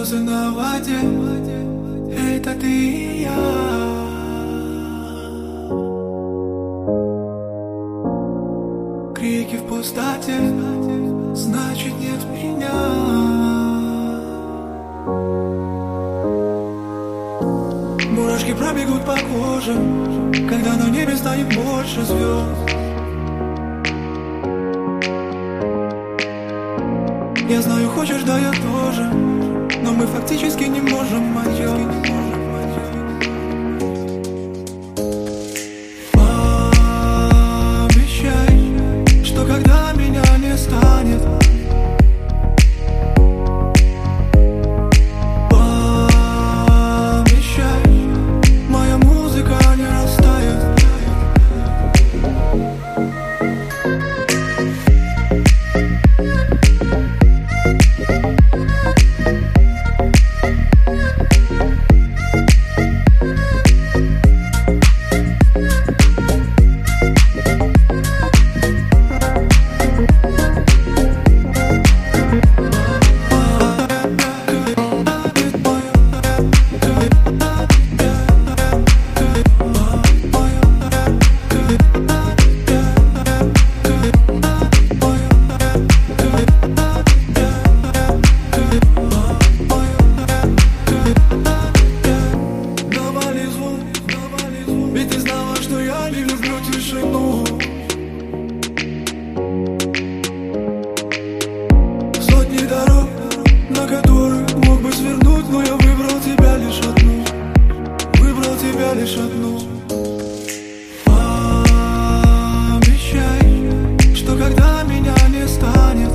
Слезы на воде, это ты и я. Крики в пустоте, значит нет меня. Мурашки пробегут по коже, когда на небе станет больше звезд. Я знаю, хочешь, да я тоже, но мы фактически не можем, Пообещай, что когда меня не станет, пообещай, моя музыка не растает. Ведь ты знала, что я не люблю тишину. Сотни дорог, на которых мог бы свернуть, но я выбрал тебя лишь одну. Выбрал тебя лишь одну. Пообещай, что когда меня не станет,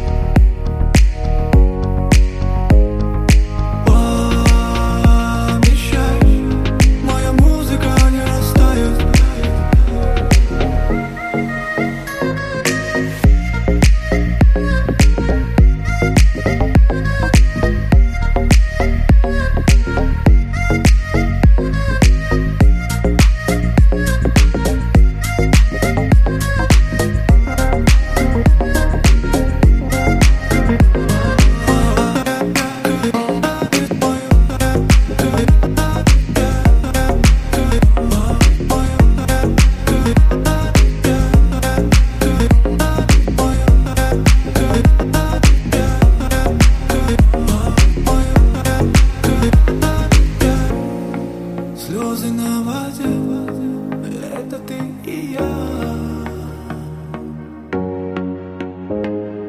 слезы на воде, это ты и я.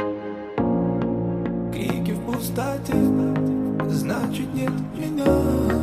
Крики в пустоте, значит нет меня.